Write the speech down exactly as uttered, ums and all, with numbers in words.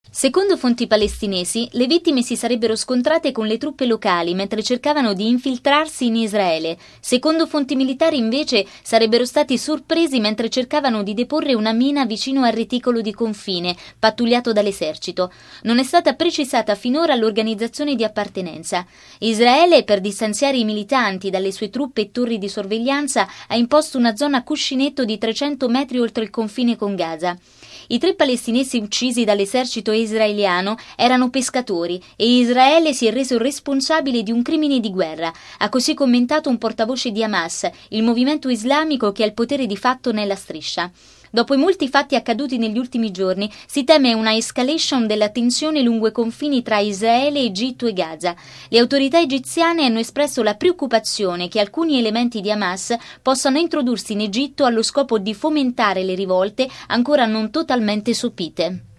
Secondo fonti palestinesi, le vittime si sarebbero scontrate con le truppe locali mentre cercavano di infiltrarsi in Israele. Secondo fonti militari, invece, sarebbero stati sorpresi mentre cercavano di deporre una mina vicino al reticolo di confine, pattugliato dall'esercito. Non è stata precisata finora l'organizzazione di appartenenza. Israele, per distanziare i militanti dalle sue truppe e torri di sorveglianza, ha imposto una zona cuscinetto di trecento metri oltre il confine con Gaza. I tre palestinesi uccisi dall'esercito israeliano erano pescatori e Israele si è reso responsabile di un crimine di guerra, ha così commentato un portavoce di Hamas, il movimento islamico che ha il potere di fatto nella striscia. Dopo i molti fatti accaduti negli ultimi giorni, si teme una escalation della tensione lungo i confini tra Israele, Egitto e Gaza. Le autorità egiziane hanno espresso la preoccupazione che alcuni elementi di Hamas possano introdursi in Egitto allo scopo di fomentare le rivolte ancora non totalmente sopite.